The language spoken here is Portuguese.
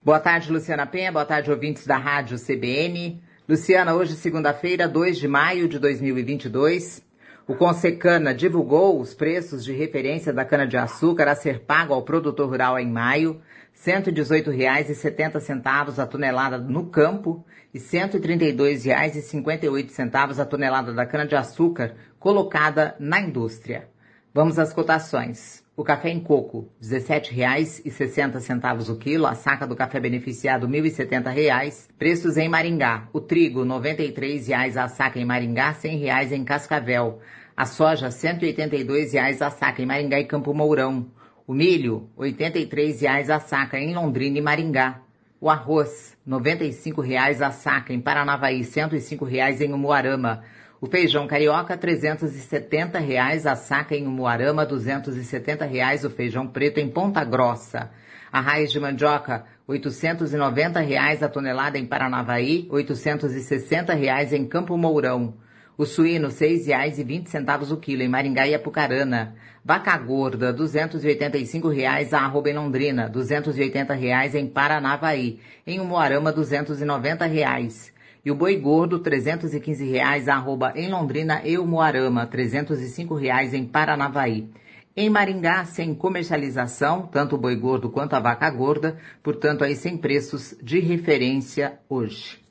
Boa tarde, Luciana Penha. Boa tarde, ouvintes da Rádio CBN. Luciana, hoje, segunda-feira, 2 de maio de 2022, o Consecana divulgou os preços de referência da cana-de-açúcar a ser pago ao produtor rural em maio, R$ 118,70 a tonelada no campo e R$ 132,58 a tonelada da cana-de-açúcar colocada na indústria. Vamos às cotações. O café em coco, R$ 17,60 o quilo. A saca do café beneficiado, R$ 1.070. Preços em Maringá. O trigo, R$ 93,00 a saca em Maringá, R$ 100,00 em Cascavel. A soja, R$ 182,00 a saca em Maringá e Campo Mourão. O milho, R$ 83,00 a saca em Londrina e Maringá. O arroz, R$ 95,00 a saca em Paranavaí, R$ 105,00 em Umuarama. O feijão carioca, R$ 370,00 a saca em Umuarama, R$ 270,00 o feijão preto em Ponta Grossa. A raiz de mandioca, R$ 890,00 a tonelada em Paranavaí, R$ 860,00 em Campo Mourão. O suíno, R$ 6,20 o quilo em Maringá e Apucarana. Vaca gorda, R$ 285,00 a arroba em Londrina, R$ 280,00 em Paranavaí. Em Umuarama, R$ 290,00. E o boi gordo, R$ 315,00 a arroba em Londrina e Umuarama, R$ 305,00 em Paranavaí. Em Maringá, sem comercialização, tanto o boi gordo quanto a vaca gorda, portanto, aí sem preços de referência hoje.